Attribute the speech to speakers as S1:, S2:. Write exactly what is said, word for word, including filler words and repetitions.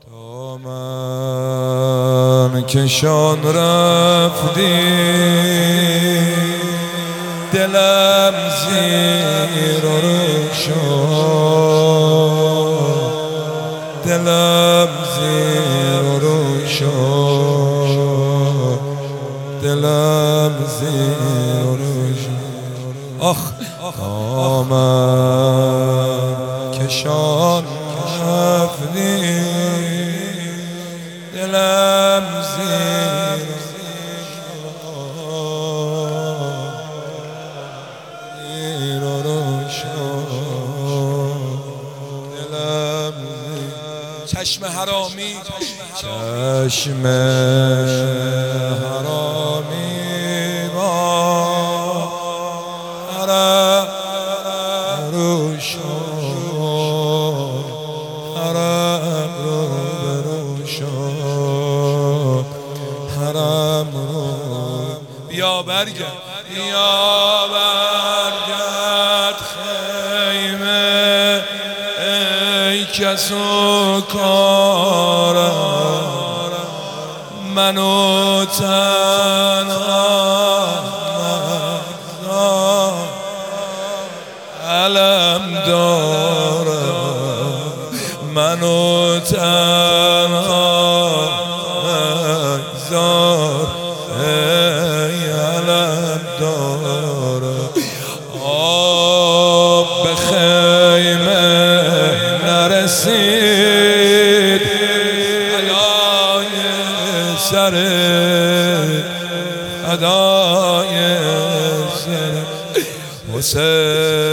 S1: دامن کشان رفتی دلم زیر رو شد، دلم زیر رو شد، دلم زیر رو شد. آخ دامن کشان رفتی دلم زیر رو شد، دلم چشم حرامی، چشم حرامی با حرم رو شد، حرم رو برو شد، حرم رو بیا برگرد، بیا برگرد خیمه ای کس و کارم، منو تنها نگذار، علم دارم منو تنها نگذار، ای علم دارم. آب به خیمه نرسید ادای سرت، ادای سرت حسین